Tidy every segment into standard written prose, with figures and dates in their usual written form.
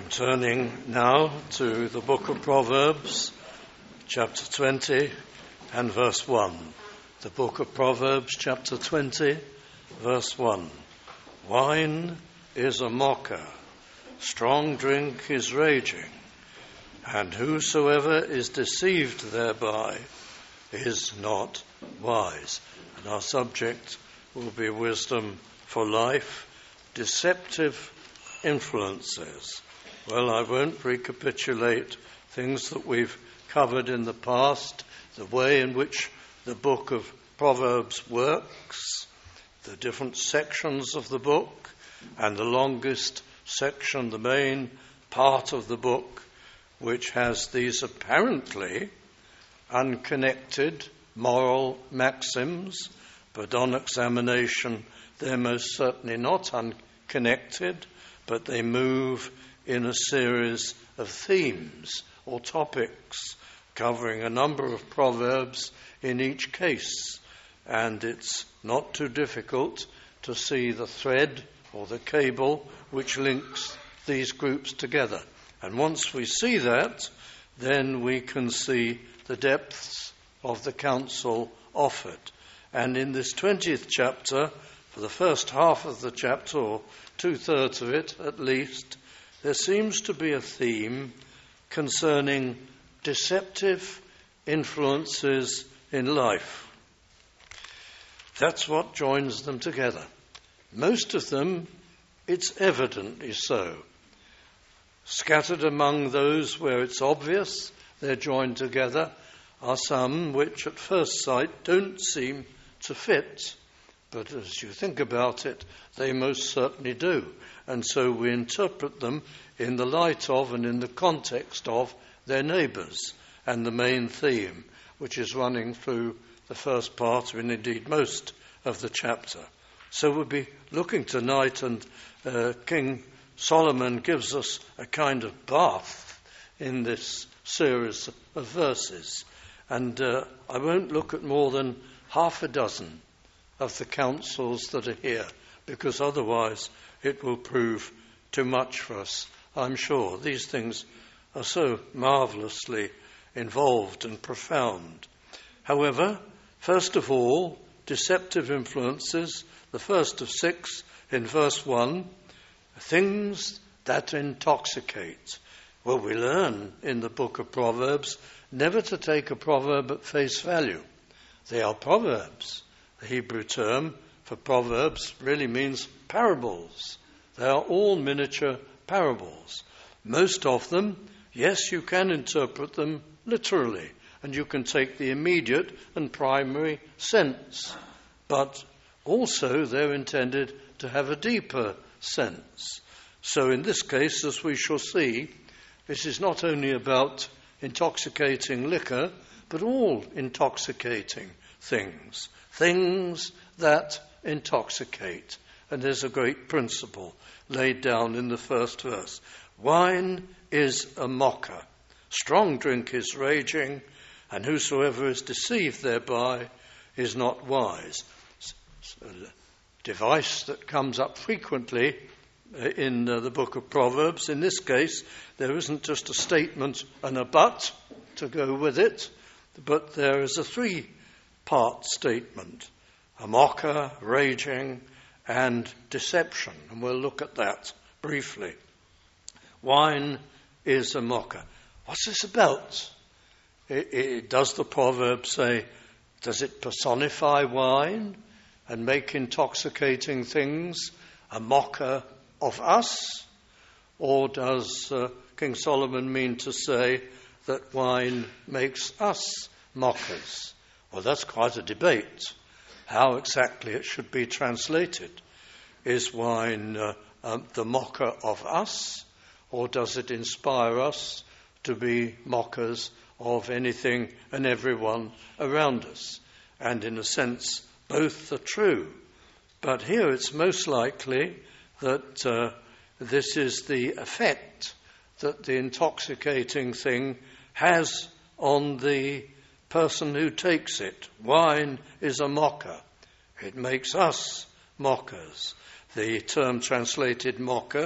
Turning now to the book of Proverbs, chapter 20 and verse 1. The book of Proverbs, chapter 20, verse 1. Wine is a mocker, strong drink is raging, and whosoever is deceived thereby is not wise. And our subject will be wisdom for life, deceptive influences. Well, I won't recapitulate things that we've covered in the past, the way in which the book of Proverbs works, the different sections of the book, and the longest section, the main part of the book, which has these apparently unconnected moral maxims, but on examination they're most certainly not unconnected, but they move in a series of themes or topics covering a number of proverbs in each case. And it's not too difficult to see the thread or the cable which links these groups together. And once we see that, then we can see the depths of the counsel offered. And in this 20th chapter, for the first half of the chapter, or 2/3 of it at least, there seems to be a theme concerning deceptive influences in life. That's what joins them together. Most of them, it's evidently so. Scattered among those where it's obvious they're joined together are some which at first sight don't seem to fit. But as you think about it, they most certainly do. And so we interpret them in the light of and in the context of their neighbours and the main theme, which is running through the first part and indeed most of the chapter. So we'll be looking tonight, and King Solomon gives us a kind of bath in this series of verses. And I won't look at more than half a dozen of the counsels that are here, because otherwise it will prove too much for us, I'm sure. These things are so marvellously involved and profound. However, first of all, deceptive influences, the first of 6 in verse 1, things that intoxicate. Well, we learn in the book of Proverbs never to take a proverb at face value. They are proverbs. The Hebrew term for proverbs really means parables. They are all miniature parables. Most of them, yes, you can interpret them literally, and you can take the immediate and primary sense. But also they're intended to have a deeper sense. So in this case, as we shall see, this is not only about intoxicating liquor, but all intoxicating things. Things that intoxicate. And there's a great principle laid down in the first verse. Wine is a mocker. Strong drink is raging, and whosoever is deceived thereby is not wise. A device that comes up frequently in the book of Proverbs. In this case, there isn't just a statement and a but to go with it, but there is a three-part statement: a mocker, raging, and deception. And we'll look at that briefly. Wine is a mocker. What's this about? Does the proverb say, does it personify wine and make intoxicating things a mocker of us? Or does King Solomon mean to say that wine makes us mockers? Well, that's quite a debate, how exactly it should be translated. Is wine the mocker of us, or does it inspire us to be mockers of anything and everyone around us? And in a sense, both are true. But here it's most likely that this is the effect that the intoxicating thing has on the person who takes it. Wine is a mocker. It makes us mockers. The term translated mocker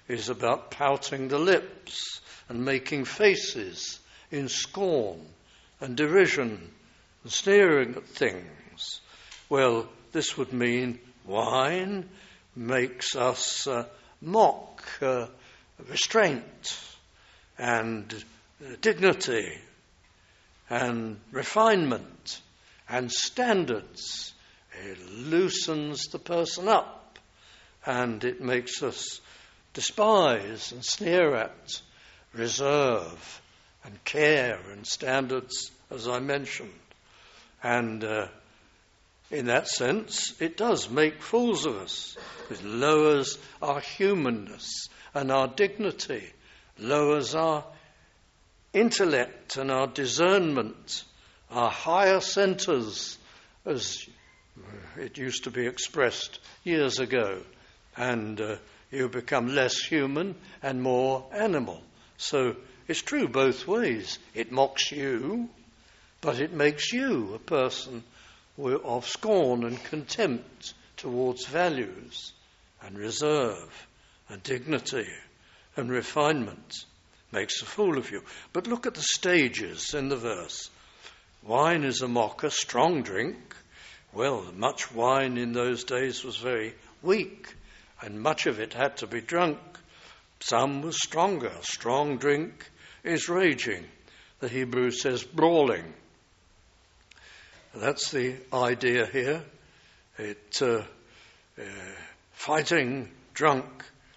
is about pouting the lips and making faces in scorn and derision and sneering at things. Well, this would mean wine makes us mock restraint and dignity and refinement and standards. It loosens the person up, and it makes us despise and sneer at reserve and care and standards, as I mentioned. And in that sense, it does make fools of us. It lowers our humanness and our dignity, lowers our intellect and our discernment, our higher centres, as it used to be expressed years ago, and you become less human and more animal. So it's true both ways. It mocks you, but it makes you a person of scorn and contempt towards values and reserve and dignity and refinement. Makes a fool of you. But look at the stages in the verse. Wine is a mocker, strong drink. Well, much wine in those days was very weak, and much of it had to be drunk. Some was stronger. Strong drink is raging. The Hebrew says brawling. That's the idea here. Fighting drunk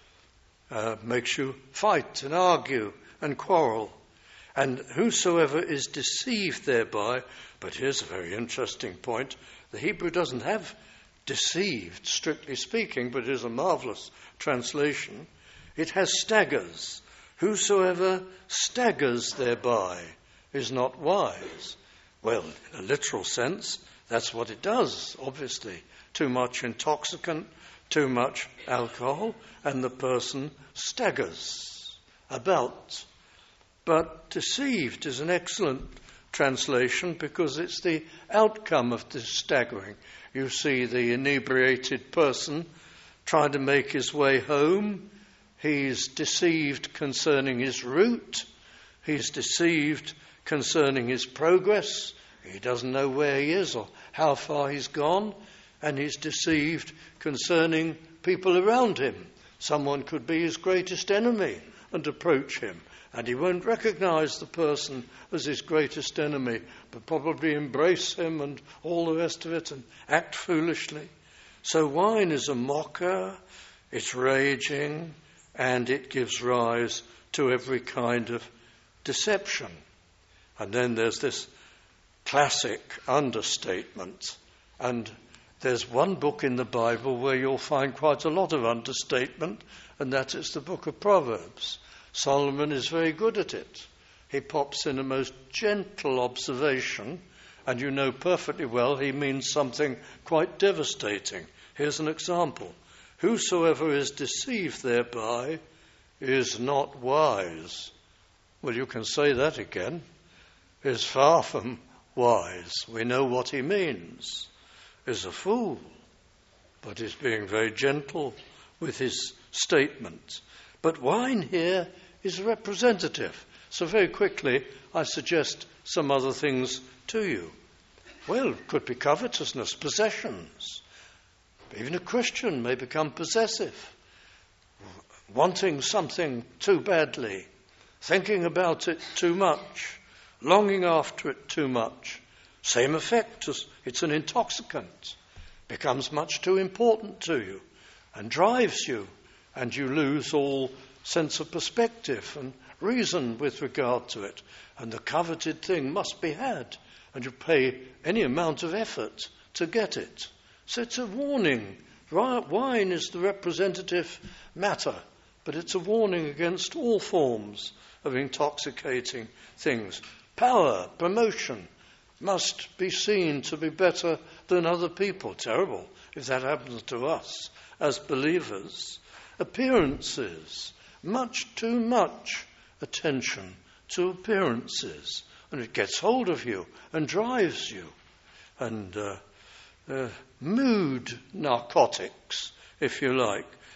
makes you fight and argue and quarrel. And whosoever is deceived thereby, but here's a very interesting point, the Hebrew doesn't have deceived, strictly speaking, but it is a marvellous translation. It has staggers. Whosoever staggers thereby is not wise. Well, in a literal sense, that's what it does, obviously. Too much intoxicant, too much alcohol, and the person staggers about. But deceived is an excellent translation because it's the outcome of this staggering. You see the inebriated person trying to make his way home. He's deceived concerning his route. He's deceived concerning his progress. He doesn't know where he is or how far he's gone. And he's deceived concerning people around him. Someone could be his greatest enemy and approach him, and he won't recognize the person as his greatest enemy, but probably embrace him and all the rest of it and act foolishly. So wine is a mocker, it's raging, and it gives rise to every kind of deception. And then there's this classic understatement, and there's one book in the Bible where you'll find quite a lot of understatement, and that is the book of Proverbs. Solomon is very good at it. He pops in a most gentle observation, and you know perfectly well he means something quite devastating. Here's an example. Whosoever is deceived thereby is not wise. Well, you can say that again. Is far from wise. We know what he means. Is a fool, but is being very gentle with his statement. But wine here is representative. So very quickly, I suggest some other things to you. Well, it could be covetousness, possessions. Even a Christian may become possessive, wanting something too badly, thinking about it too much, longing after it too much. Same effect as it's an intoxicant, becomes much too important to you and drives you, and you lose all sense of perspective and reason with regard to it. And the coveted thing must be had, and you pay any amount of effort to get it. So it's a warning. Wine is the representative matter, but it's a warning against all forms of intoxicating things. Power, promotion, must be seen to be better than other people. Terrible if that happens to us as believers. Appearances, much too much attention to appearances, and it gets hold of you and drives you. And mood narcotics, if you like,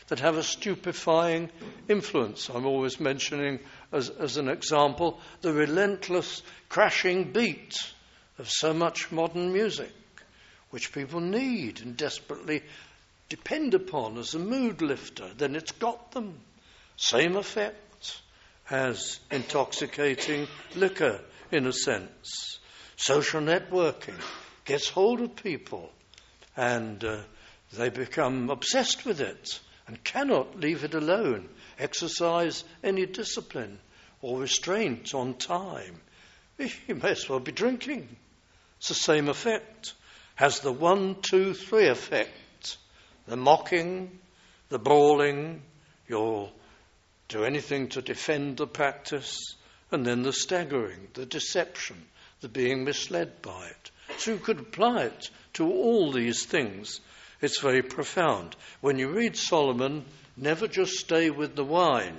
that have a stupefying influence. I'm always mentioning, as an example, the relentless crashing beat of so much modern music, which people need and desperately depend upon as a mood lifter. Then it's got them. Same effect as intoxicating liquor, in a sense. Social networking gets hold of people, and they become obsessed with it and cannot leave it alone, exercise any discipline or restraint on time. You may as well be drinking. It's the same effect. Has the 1, 2, 3 effect. The mocking, the brawling, you'll do anything to defend the practice, and then the staggering, the deception, the being misled by it. So you could apply it to all these things. It's very profound. When you read Solomon, never just stay with the wine.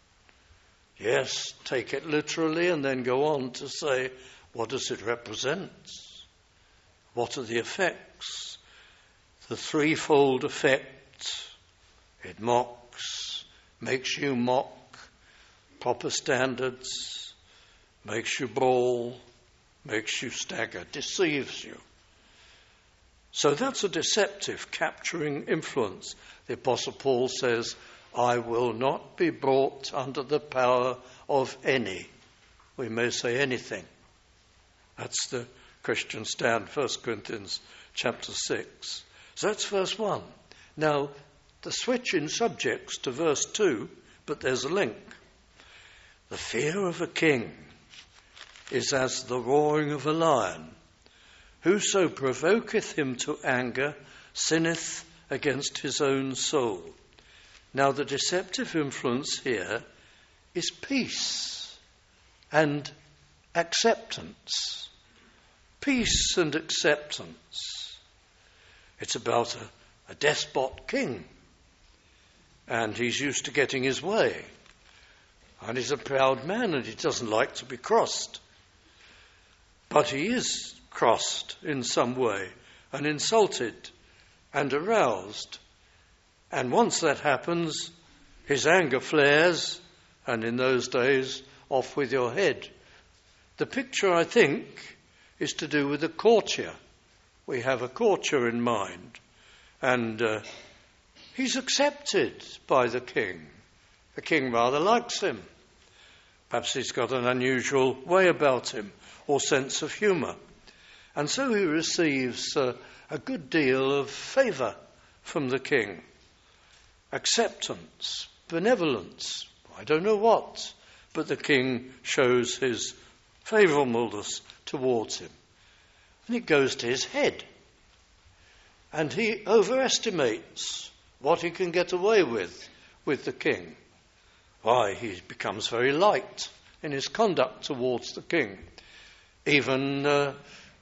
Yes, take it literally and then go on to say, what does it represent? What are the effects? The threefold effect. It mocks, makes you mock proper standards, makes you brawl, makes you stagger, deceives you. So that's a deceptive, capturing influence. The Apostle Paul says, I will not be brought under the power of any. We may say anything. That's the Christian stand, 1 Corinthians chapter 6. So that's verse 1. Now, the switch in subjects to verse 2, but there's a link. The fear of a king is as the roaring of a lion. Whoso provoketh him to anger sinneth against his own soul. Now the deceptive influence here is peace and acceptance. Peace and acceptance. It's about a despot king, and he's used to getting his way, and he's a proud man, and he doesn't like to be crossed. But he is crossed in some way and insulted and aroused. And once that happens, his anger flares, and in those days, off with your head. The picture, I think, is to do with a courtier. We have a courtier in mind, and he's accepted by the king. The king rather likes him. Perhaps he's got an unusual way about him or sense of humour. And so he receives a good deal of favour from the king. Acceptance, benevolence, I don't know what, but the king shows his favourableness towards him. And it goes to his head. And he overestimates what he can get away with the king. Why, he becomes very light in his conduct towards the king. Even,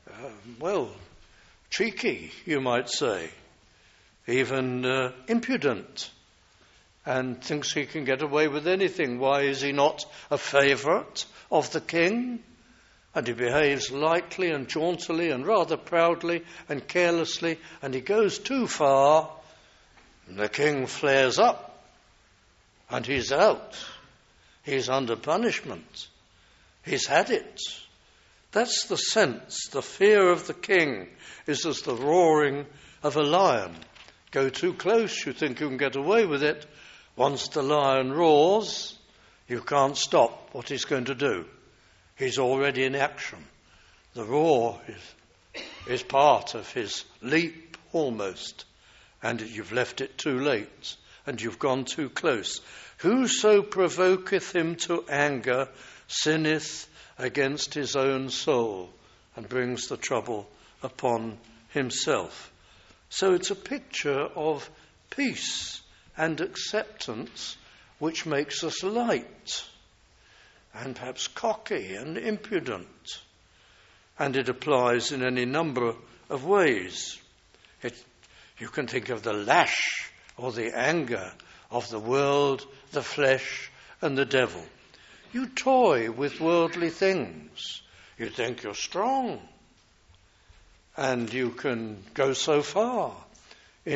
cheeky, you might say. Even impudent. And thinks he can get away with anything. Why is he not a favourite of the king? And he behaves lightly and jauntily and rather proudly and carelessly, and he goes too far, and the king flares up, and he's out. He's under punishment. He's had it. That's the sense. The fear of the king is as the roaring of a lion. Go too close, you think you can get away with it. Once the lion roars, you can't stop what he's going to do. He's already in action. The roar is part of his leap almost, and you've left it too late, and you've gone too close. Whoso provoketh him to anger sinneth against his own soul, and brings the trouble upon himself. So it's a picture of peace and acceptance which makes us light and perhaps cocky and impudent. And it applies in any number of ways. You can think of the lash or the anger of the world, the flesh, and the devil. You toy with worldly things. You think you're strong. And you can go so far in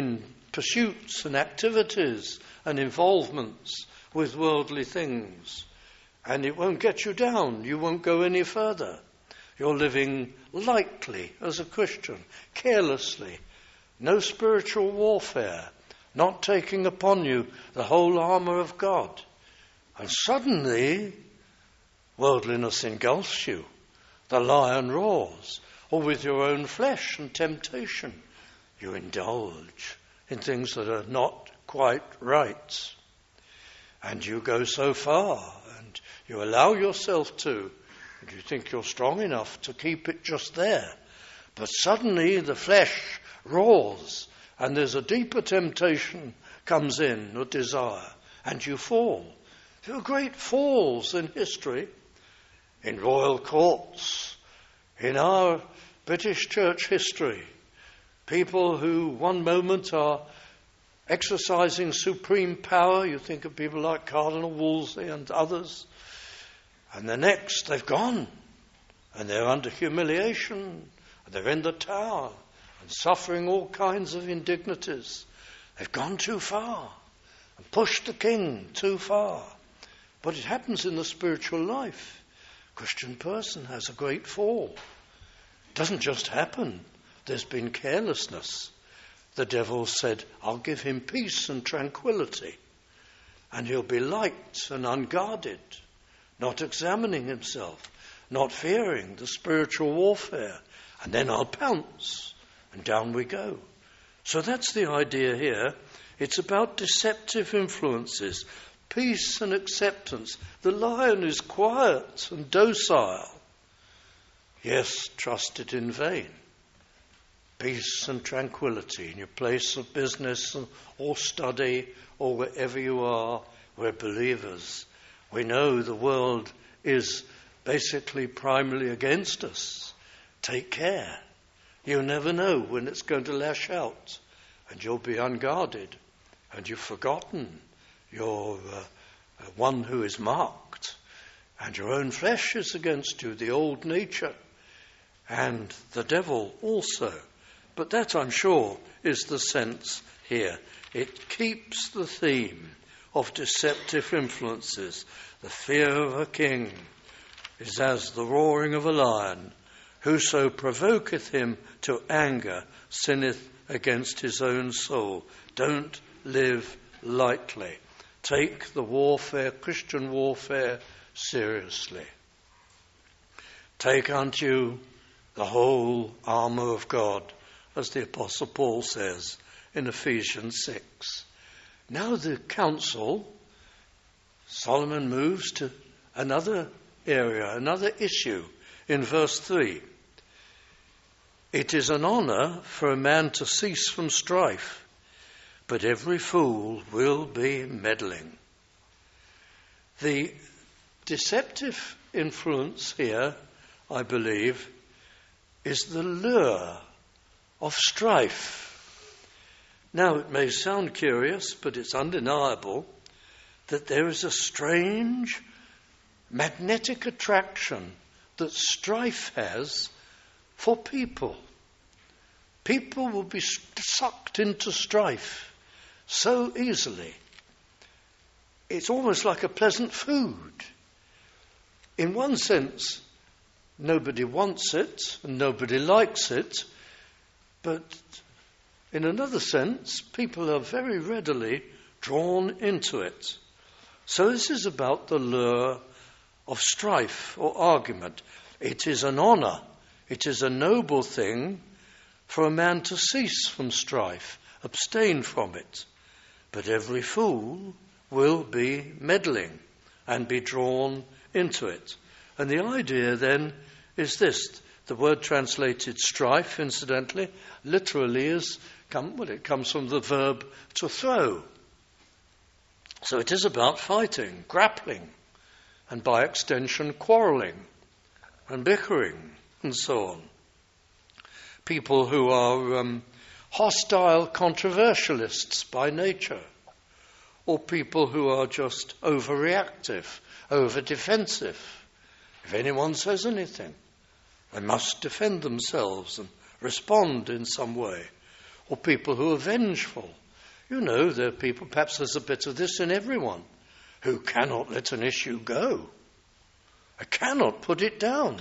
pursuits and activities and involvements with worldly things. And it won't get you down. You won't go any further. You're living lightly as a Christian, carelessly. No spiritual warfare, not taking upon you the whole armour of God. And suddenly, worldliness engulfs you. The lion roars, or with your own flesh and temptation, you indulge in things that are not quite right. And you go so far, and you allow yourself to, and you think you're strong enough to keep it just there. But suddenly the flesh roars, and there's a deeper temptation comes in, a desire, and you fall. There are great falls in history, in royal courts, in our British church history. People who one moment are exercising supreme power, you think of people like Cardinal Wolsey and others, and the next they've gone, and they're under humiliation, and they're in the tower, and suffering all kinds of indignities. They've gone too far, and pushed the king too far. But it happens in the spiritual life. A Christian person has a great fall. It doesn't just happen. There's been carelessness. The devil said, I'll give him peace and tranquility, and he'll be light and unguarded, not examining himself, not fearing the spiritual warfare, and then I'll pounce, and down we go. So that's the idea here. It's about deceptive influences, peace and acceptance. The lion is quiet and docile. Yes, trust it in vain. Peace and tranquility in your place of business or study or wherever you are, we're believers. We know the world is basically primarily against us. Take care. You never know when it's going to lash out, and you'll be unguarded, and you've forgotten you're one who is marked, and your own flesh is against you, the old nature, and the devil also. But that, I'm sure, is the sense here. It keeps the theme of deceptive influences. The fear of a king is as the roaring of a lion. Whoso provoketh him to anger sinneth against his own soul. Don't live lightly. Take the warfare, Christian warfare, seriously. Take unto you the whole armour of God, as the Apostle Paul says in Ephesians 6. Now the counsel, Solomon moves to another area, another issue in verse 3. It is an honour for a man to cease from strife, but every fool will be meddling. The deceptive influence here, I believe, is the lure of strife. Now, it may sound curious, but it's undeniable that there is a strange magnetic attraction that strife has for people. People will be sucked into strife so easily. It's almost like a pleasant food. In one sense, nobody wants it and nobody likes it, but in another sense, people are very readily drawn into it. So this is about the lure of strife or argument. It is an honour, it is a noble thing for a man to cease from strife, abstain from it. But every fool will be meddling and be drawn into it. And the idea then is this. The word translated strife, incidentally, literally it comes from the verb to throw. So it is about fighting, grappling, and by extension quarrelling and bickering and so on. People who are hostile controversialists by nature, or people who are just overreactive, over-defensive. If anyone says anything, they must defend themselves and respond in some way. Or people who are vengeful You know, there are people, perhaps there's a bit of this in everyone, who cannot let an issue go. I cannot put it down.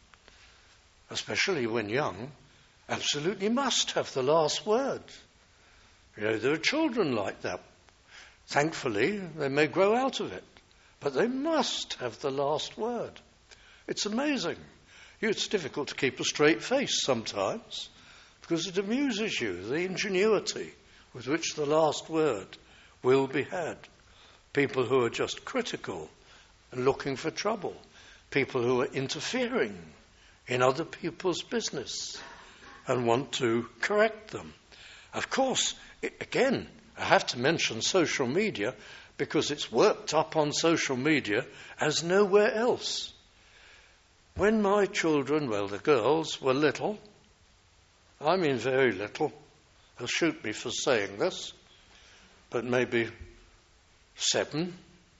Especially when young, absolutely must have the last word. You know, there are children like that. Thankfully, they may grow out of it, but they must have the last word. It's amazing. It's difficult to keep a straight face sometimes because it amuses you, the ingenuity with which the last word will be had. People who are just critical and looking for trouble. People who are interfering in other people's business and want to correct them. Of course, again, I have to mention social media because it's worked up on social media as nowhere else. When my children, well, the girls, were little, I mean very little, they'll shoot me for saying this, but maybe 7,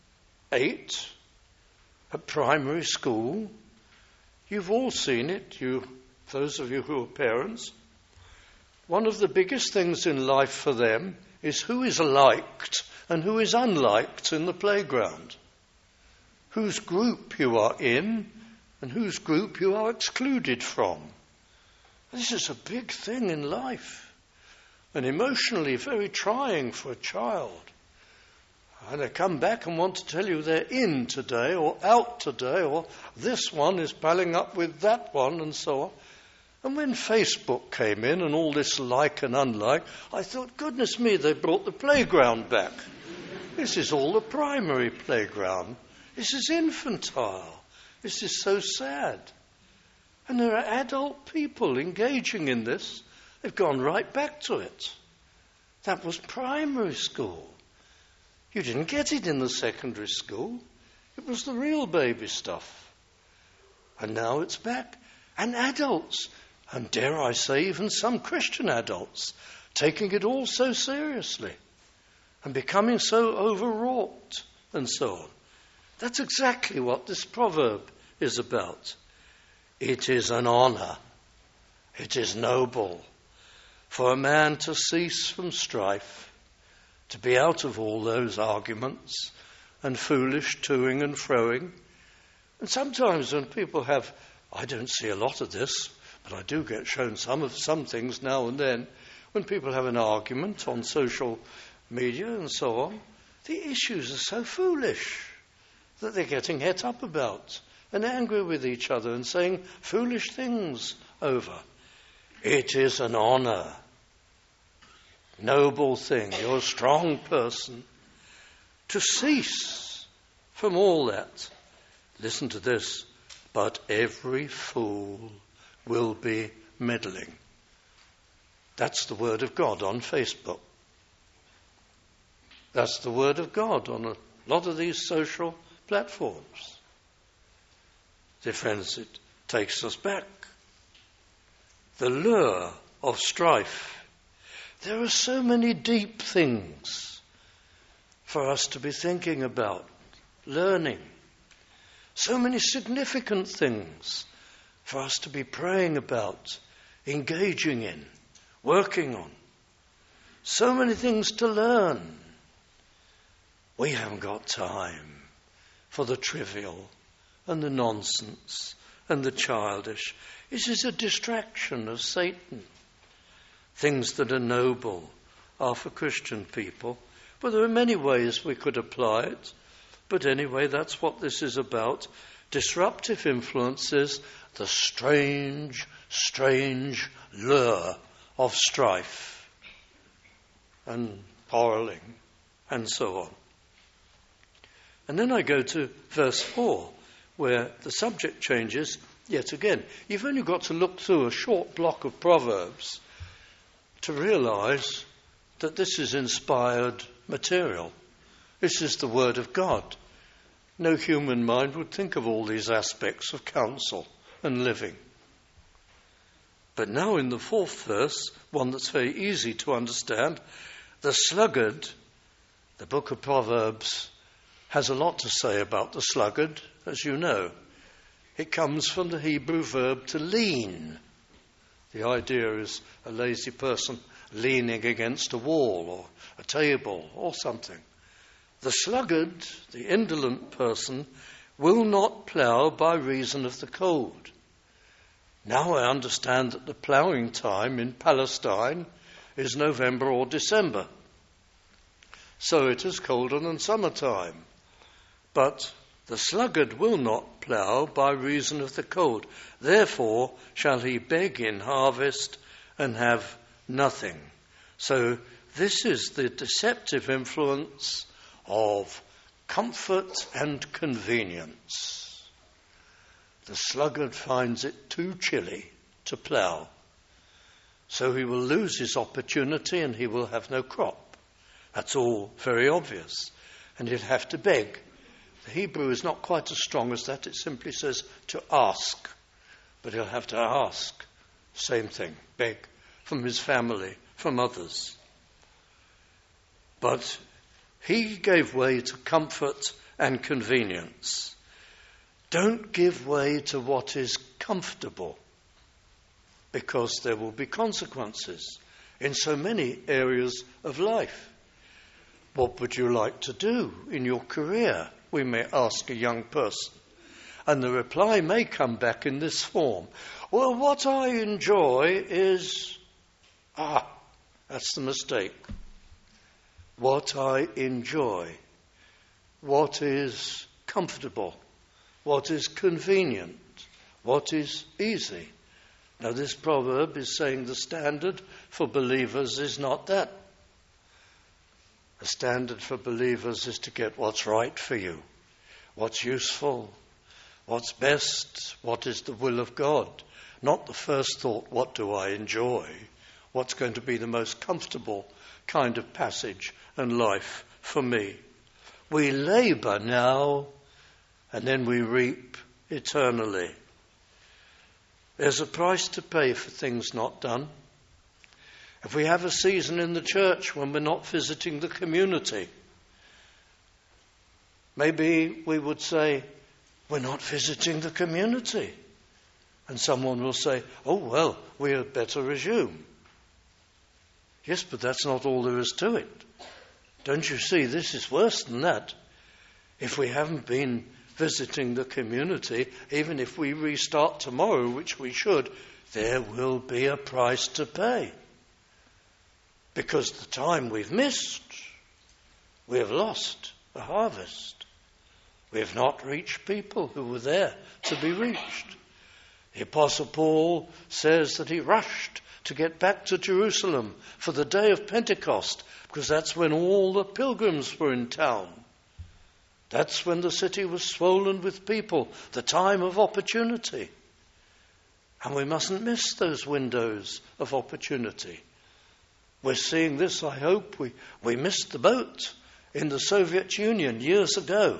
8, at primary school, you've all seen it, those of you who are parents. One of the biggest things in life for them is who is liked and who is unliked in the playground. Whose group you are in and whose group you are excluded from. This is a big thing in life and emotionally very trying for a child. And they come back and want to tell you they're in today or out today or this one is palling up with that one and so on. And when Facebook came in and all this like and unlike, I thought, goodness me, they brought the playground back. This is all the primary playground. This is infantile. This is so sad. And there are adult people engaging in this. They've gone right back to it. That was primary school. You didn't get it in the secondary school. It was the real baby stuff. And now it's back. And adults, and dare I say even some Christian adults, taking it all so seriously and becoming so overwrought and so on. That's exactly what this proverb is about. It is an honor, it is noble for a man to cease from strife, to be out of all those arguments and foolish toing and froing. And sometimes when people have, I don't see a lot of this, but I do get shown some things now and then, when people have an argument on social media and so on, the issues are so foolish that they're getting het up about and angry with each other and saying foolish things over. It is an honor, noble thing, you're a strong person, to cease from all that. Listen to this, but every fool will be meddling. That's the word of God on Facebook. That's the word of God on a lot of these social platforms. Dear friends, it takes us back. The lure of strife. There are so many deep things for us to be thinking about, learning. So many significant things for us to be praying about, engaging in, working on. So many things to learn. We haven't got time for the trivial and the nonsense and the childish. This is a distraction of Satan. Things that are noble are for Christian people. But there are many ways we could apply it. But anyway, that's what this is about. Disruptive influences, the strange, strange lure of strife and quarrelling and so on. And then I go to verse 4, where the subject changes yet again. You've only got to look through a short block of Proverbs to realize that this is inspired material. This is the Word of God. No human mind would think of all these aspects of counsel and living. But now in the 4th verse, one that's very easy to understand, the sluggard, the book of Proverbs has a lot to say about the sluggard, as you know. It comes from the Hebrew verb to lean. The idea is a lazy person leaning against a wall or a table or something. The sluggard, the indolent person, will not plough by reason of the cold. Now I understand that the ploughing time in Palestine is November or December. So it is colder than summertime. But the sluggard will not plough by reason of the cold. Therefore shall he beg in harvest and have nothing. So this is the deceptive influence of comfort and convenience. The sluggard finds it too chilly to plough. So he will lose his opportunity and he will have no crop. That's all very obvious. And he'll have to beg. The Hebrew is not quite as strong as that. It simply says to ask. But he'll have to ask. Same thing. Beg from his family, from others. But he gave way to comfort and convenience. Don't give way to what is comfortable, because there will be consequences in so many areas of life. What would you like to do in your career? We may ask a young person. And the reply may come back in this form. Well, what I enjoy is... that's the mistake. What I enjoy. What is comfortable. What is convenient. What is easy. Now this proverb is saying the standard for believers is not that. The standard for believers is to get what's right for you, what's useful, what's best, what is the will of God. Not the first thought, what do I enjoy? What's going to be the most comfortable kind of passage and life for me? We labour now and then we reap eternally. There's a price to pay for things not done. If we have a season in the church when we're not visiting the community, maybe we would say, we're not visiting the community. And someone will say, oh, well, we had better resume. Yes, but that's not all there is to it. Don't you see, this is worse than that. If we haven't been visiting the community, even if we restart tomorrow, which we should, there will be a price to pay. Because the time we've missed, we have lost the harvest. We have not reached people who were there to be reached. The Apostle Paul says that he rushed to get back to Jerusalem for the day of Pentecost, because that's when all the pilgrims were in town. That's when the city was swollen with people, the time of opportunity. And we mustn't miss those windows of opportunity. We're seeing this, I hope. We missed the boat in the Soviet Union years ago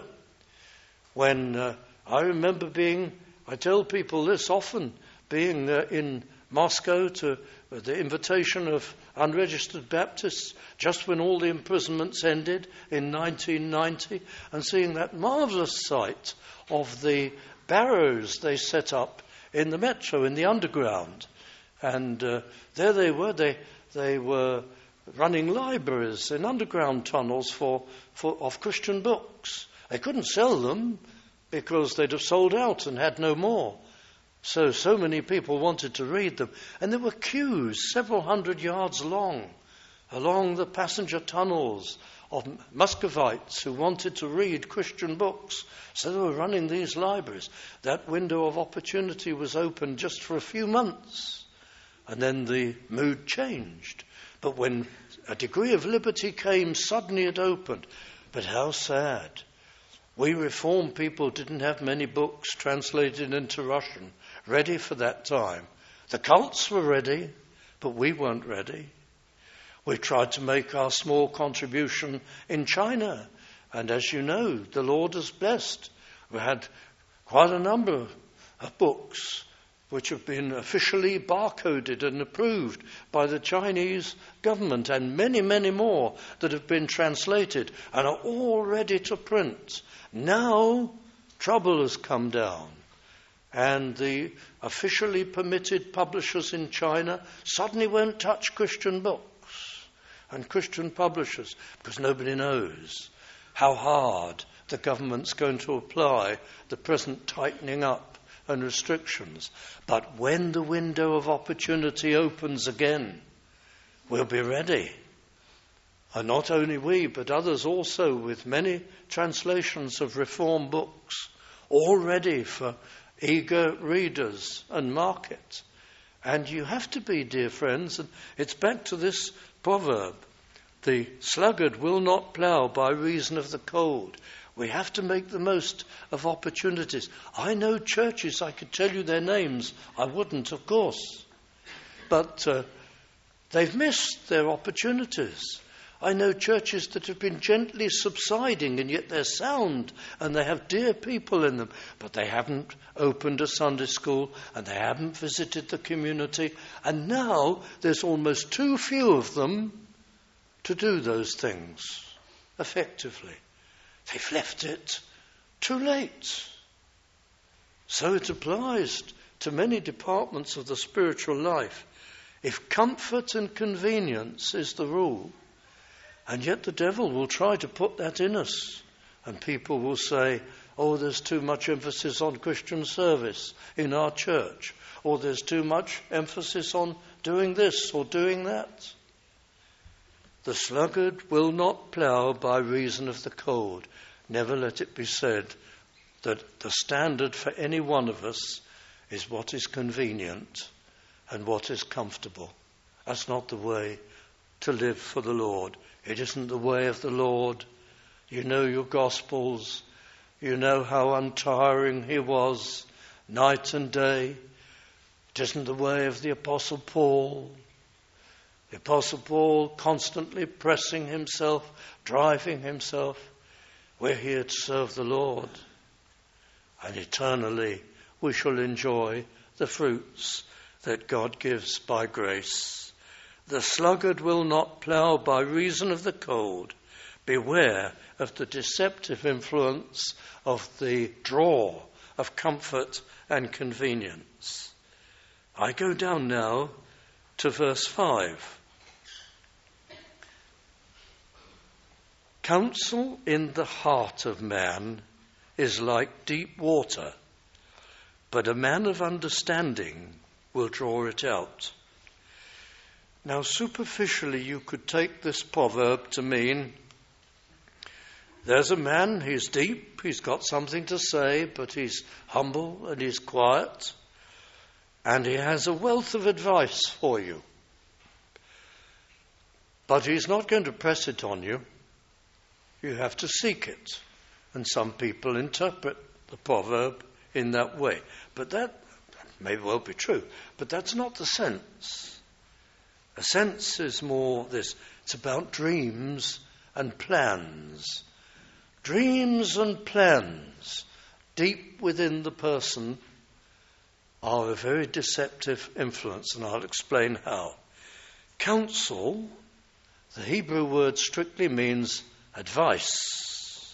when I remember I tell people this often, being in Moscow to the invitation of unregistered Baptists just when all the imprisonments ended in 1990, and seeing that marvellous sight of the barrows they set up in the metro, in the underground. And there they were. They were running libraries in underground tunnels of Christian books. They couldn't sell them because they'd have sold out and had no more. So many people wanted to read them. And there were queues several hundred yards long along the passenger tunnels of Muscovites who wanted to read Christian books. So they were running these libraries. That window of opportunity was open just for a few months. And then the mood changed. But when a degree of liberty came, suddenly it opened. But how sad. We Reformed people didn't have many books translated into Russian ready for that time. The cults were ready, but we weren't ready. We tried to make our small contribution in China. And as you know, the Lord has blessed. We had quite a number of books which have been officially barcoded and approved by the Chinese government, and many, many more that have been translated and are all ready to print. Now, trouble has come down, and the officially permitted publishers in China suddenly won't touch Christian books. and Christian publishers, because nobody knows how hard the government's going to apply the present tightening up and restrictions. But when the window of opportunity opens again, we'll be ready. And not only we, but others also, with many translations of reform books, all ready for eager readers and market. And you have to be, dear friends, and it's back to this proverb, the sluggard will not plough by reason of the cold. We have to make the most of opportunities. I know churches, I could tell you their names. I wouldn't, of course. But they've missed their opportunities. I know churches that have been gently subsiding, and yet they're sound, and they have dear people in them, but they haven't opened a Sunday school, and they haven't visited the community, and now there's almost too few of them to do those things effectively. They've left it too late. So it applies to many departments of the spiritual life. If comfort and convenience is the rule, and yet the devil will try to put that in us. And people will say, oh, there's too much emphasis on Christian service in our church. Or there's too much emphasis on doing this or doing that. The sluggard will not plough by reason of the cold. Never let it be said that the standard for any one of us is what is convenient and what is comfortable. That's not the way to live for the Lord. It isn't the way of the Lord. You know your Gospels. You know how untiring he was, night and day. It isn't the way of the Apostle Paul. The Apostle Paul constantly pressing himself, driving himself. We're here to serve the Lord. And eternally we shall enjoy the fruits that God gives by grace. The sluggard will not plough by reason of the cold. Beware of the deceptive influence of the draw of comfort and convenience. I go down now to verse 5. Counsel in the heart of man is like deep water, but a man of understanding will draw it out. Now, superficially, you could take this proverb to mean there's a man, he's deep, he's got something to say, but he's humble and he's quiet, and he has a wealth of advice for you. But he's not going to press it on you. You have to seek it. And some people interpret the proverb in that way. But that may well be true. But that's not the sense. A sense is more this. It's about dreams and plans. Dreams and plans deep within the person are a very deceptive influence, and I'll explain how. Counsel, the Hebrew word strictly means advice.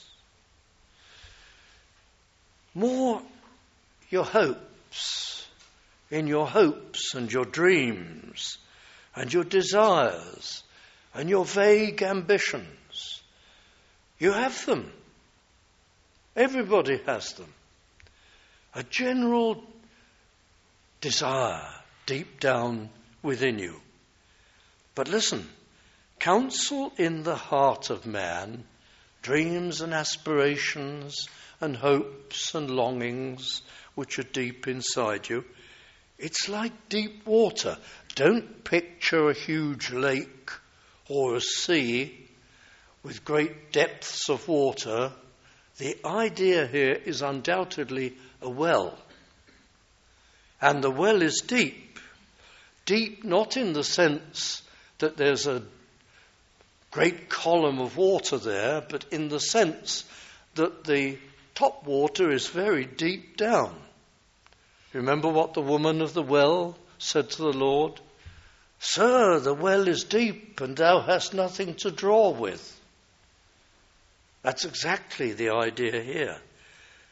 More your hopes, in your hopes and your dreams and your desires and your vague ambitions. You have them. Everybody has them. A general desire deep down within you. But listen, counsel in the heart of man, dreams and aspirations and hopes and longings which are deep inside you, it's like deep water. Don't picture a huge lake or a sea with great depths of water. The idea here is undoubtedly a well. And the well is deep. Deep not in the sense that there's a great column of water there, but in the sense that the top water is very deep down. Remember what the woman of the well said to the Lord? Sir, the well is deep, and thou hast nothing to draw with. That's exactly the idea here.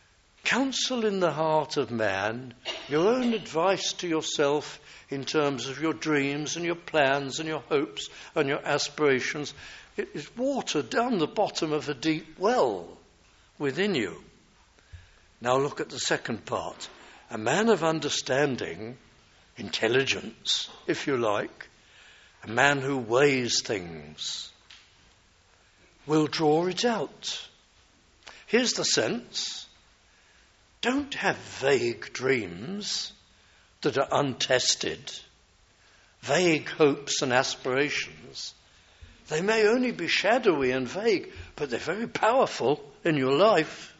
Counsel in the heart of man, your own advice to yourself in terms of your dreams and your plans and your hopes and your aspirations. It is water down the bottom of a deep well within you. Now look at the second part. A man of understanding, intelligence, if you like, a man who weighs things, will draw it out. Here's the sense. Don't have vague dreams that are untested, vague hopes and aspirations. They may only be shadowy and vague, but they're very powerful in your life.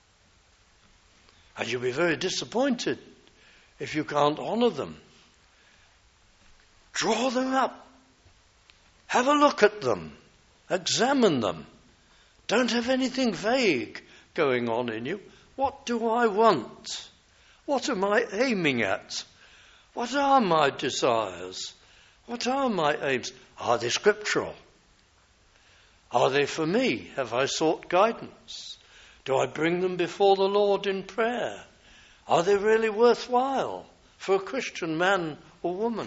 And you'll be very disappointed if you can't honour them. Draw them up. Have a look at them. Examine them. Don't have anything vague going on in you. What do I want? What am I aiming at? What are my desires? What are my aims? Are they scriptural? Are they for me? Have I sought guidance? Do I bring them before the Lord in prayer? Are they really worthwhile for a Christian man or woman?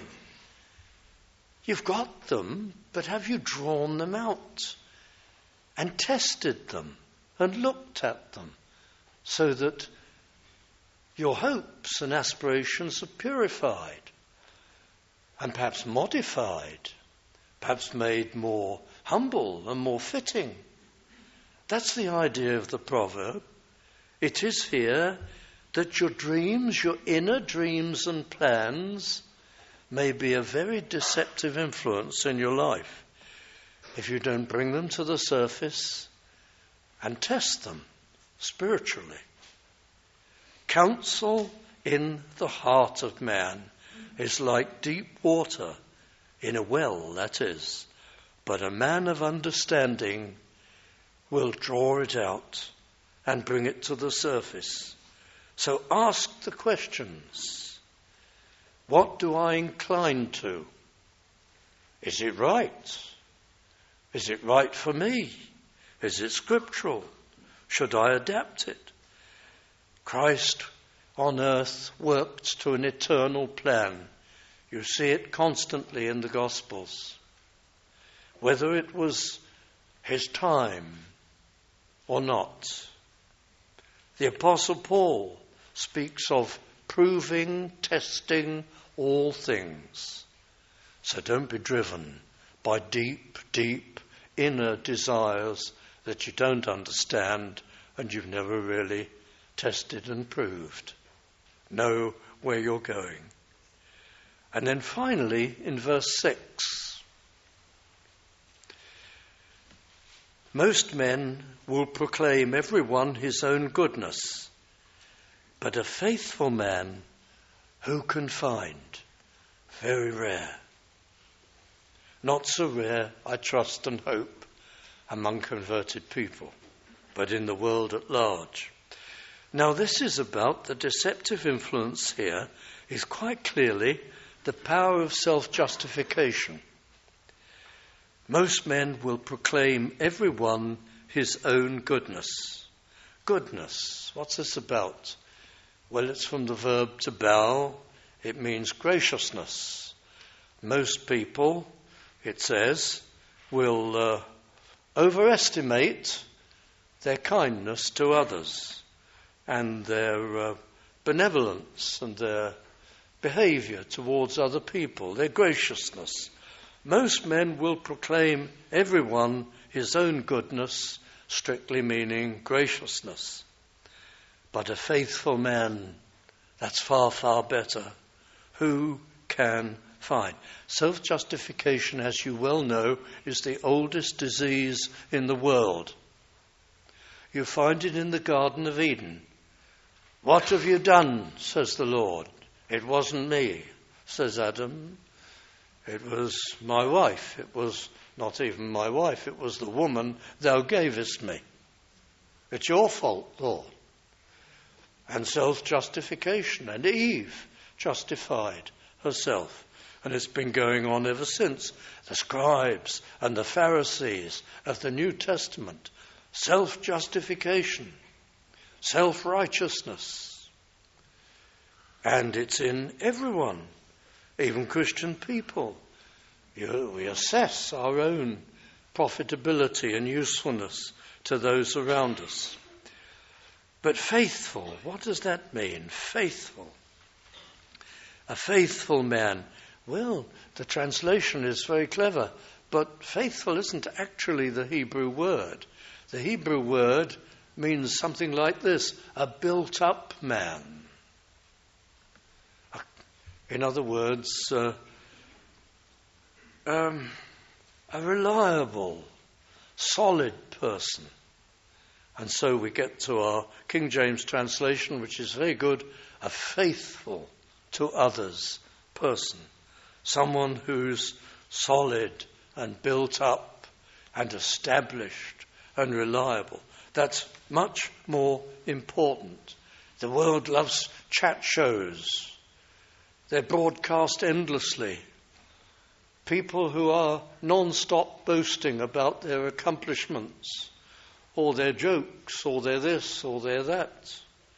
You've got them, but have you drawn them out and tested them and looked at them so that your hopes and aspirations are purified and perhaps modified, perhaps made more humble and more fitting? That's the idea of the proverb. It is here that your dreams, your inner dreams and plans, may be a very deceptive influence in your life if you don't bring them to the surface and test them spiritually. Counsel in the heart of man is like deep water in a well, that is, but a man of understanding will draw it out and bring it to the surface. So ask the questions. What do I incline to? Is it right? Is it right for me? Is it scriptural? Should I adapt it? Christ on earth worked to an eternal plan. You see it constantly in the Gospels. Whether it was his time or not. The Apostle Paul speaks of proving, testing all things. So don't be driven by deep, deep inner desires that you don't understand and you've never really tested and proved. Know where you're going. And then finally, in verse 6, most men will proclaim everyone his own goodness, but a faithful man who can find? Very rare. Not so rare, I trust and hope, among converted people, but in the world at large. Now this is about the deceptive influence here is quite clearly the power of self-justification. Most men will proclaim everyone his own goodness. Goodness, what's this about? Well, it's from the verb to bow. It means graciousness. Most people, it says, will overestimate their kindness to others and their benevolence and their behavior towards other people, their graciousness. Most men will proclaim everyone his own goodness, strictly meaning graciousness. But a faithful man, that's far, far better. Who can find? Self-justification, as you well know, is the oldest disease in the world. You find it in the Garden of Eden. What have you done, says the Lord. It wasn't me, says Adam. It was my wife. It was not even my wife. It was the woman thou gavest me. It's your fault, Lord. And self-justification. And Eve justified herself. And it's been going on ever since. The scribes and the Pharisees of the New Testament. Self-justification. self-righteousness. And it's in everyone, even Christian people. We assess our own profitability and usefulness to those around us. But faithful, what does that mean? Faithful. A faithful man. Well, the translation is very clever, but faithful isn't actually the Hebrew word. The Hebrew word means something like this: a built-up man. In other words, a reliable, solid person. And so we get to our King James translation, which is very good: a faithful to others person. Someone who's solid and built up and established and reliable. That's much more important. The world loves chat shows. They're broadcast endlessly. People who are non-stop boasting about their accomplishments, or their jokes, or their this, or their that.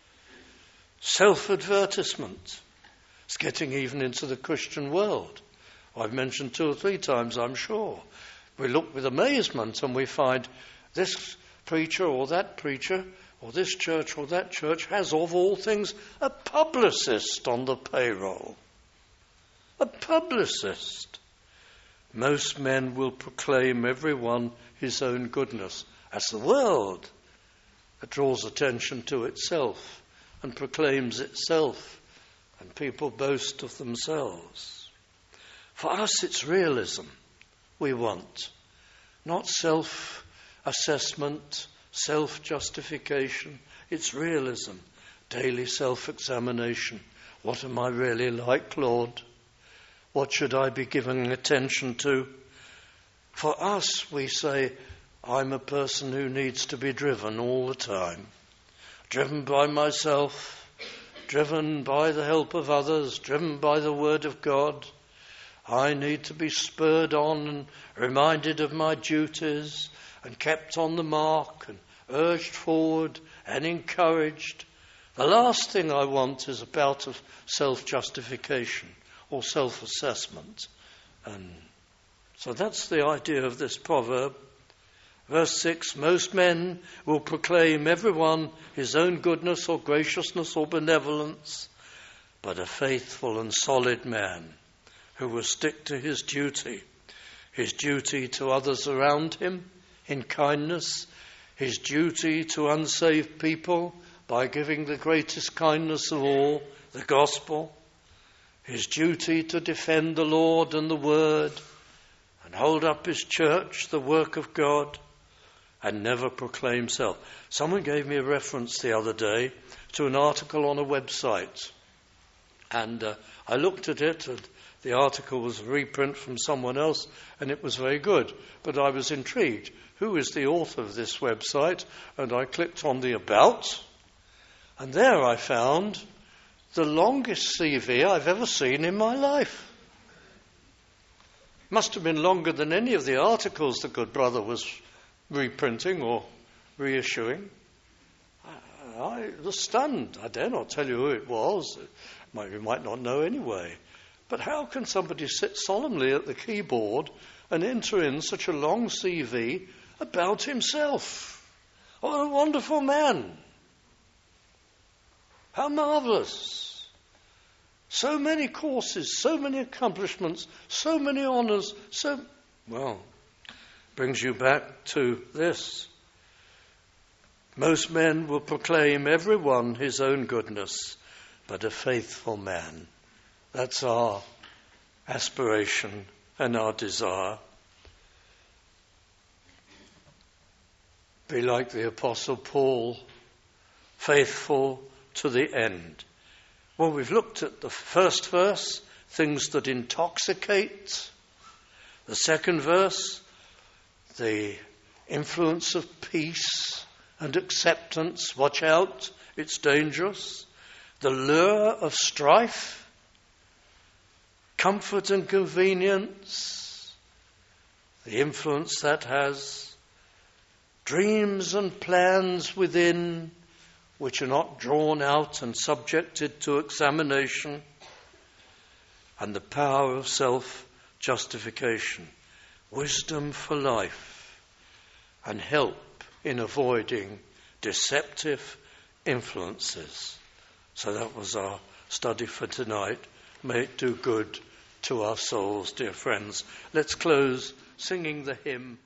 Self-advertisement. It's getting even into the Christian world. I've mentioned 2 or 3 times, I'm sure. We look with amazement and we find this preacher or that preacher or this church or that church has, of all things, a publicist on the payroll. A publicist. Most men will proclaim everyone his own goodness. As the world that draws attention to itself and proclaims itself, and people boast of themselves. For us, it's realism we want, not self-assessment, self-justification. It's realism, daily self-examination. What am I really like, Lord? What should I be giving attention to? For us, we say, I'm a person who needs to be driven all the time. Driven by myself, driven by the help of others, driven by the Word of God. I need to be spurred on and reminded of my duties and kept on the mark and urged forward and encouraged. The last thing I want is a bout of self-justification or self-assessment. And so that's the idea of this proverb. Verse 6, most men will proclaim everyone his own goodness or graciousness or benevolence, but a faithful and solid man who will stick to his duty to others around him in kindness, his duty to unsaved people by giving the greatest kindness of all, the gospel, his duty to defend the Lord and the word and hold up his church, the work of God, and never proclaim self. Someone gave me a reference the other day to an article on a website. And I looked at it, and the article was a reprint from someone else, and it was very good. But I was intrigued. Who is the author of this website? And I clicked on the About, and there I found the longest CV I've ever seen in my life. Must have been longer than any of the articles the good brother was reprinting or reissuing. I was stunned. I dare not tell you who it was. You might not know anyway. But how can somebody sit solemnly at the keyboard and enter in such a long CV about himself? What a wonderful man. How marvellous. So many courses, so many accomplishments, so many honours, brings you back to this. Most men will proclaim everyone his own goodness, but a faithful man. That's our aspiration and our desire. Be like the Apostle Paul, faithful to the end. Well, we've looked at the first verse, things that intoxicate. The second verse, the influence of peace and acceptance. Watch out, it's dangerous. The lure of strife, comfort and convenience, the influence that has, dreams and plans within which are not drawn out and subjected to examination, and the power of self-justification, wisdom for life, and help in avoiding deceptive influences. So that was our study for tonight. May it do good to our souls, dear friends. Let's close singing the hymn